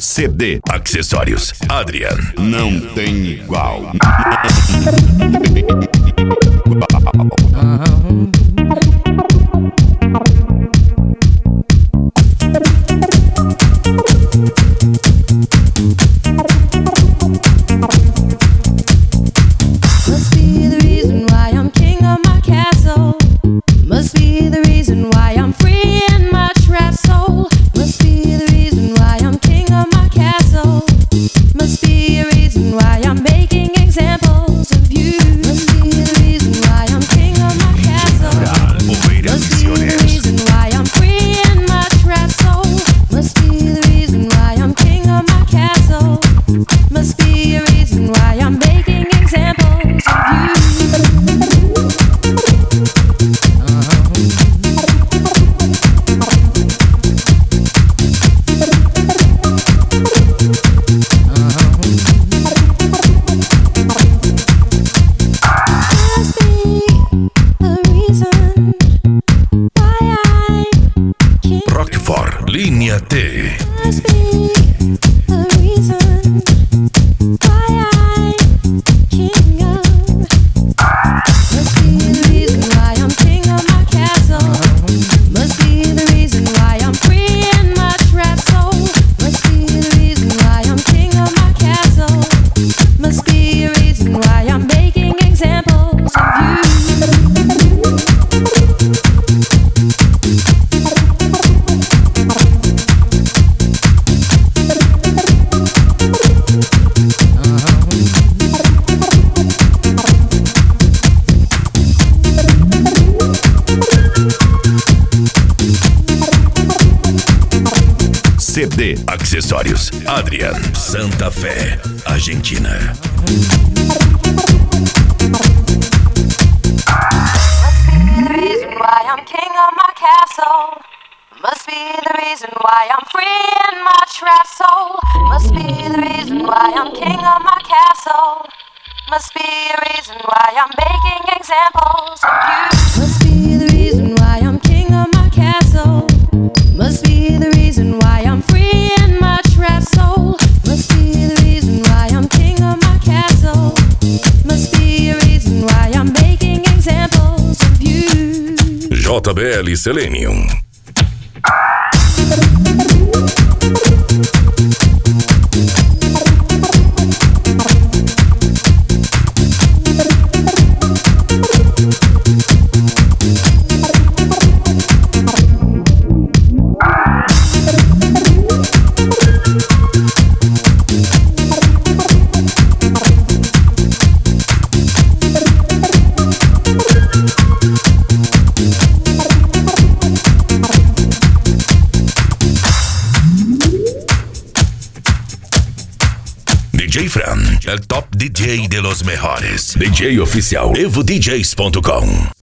CD Acessórios Adrian. Não tem igual. Linha T. CD Acessórios Adrian, Santa Fé, Argentina. Must be the reason why I'm free in my trapped soul. Must be the reason why I'm king of my castle. Must be a reason why I'm making examples of you. Must be the reason why I'm king of my castle. Must be the reason why I'm free in my trapped soul. Must be the reason why I'm king of my castle. Must be a reason why I'm making examples of you. JBL Selenium. DJ Fran, el top DJ de los mejores. DJ oficial, evodjs.com.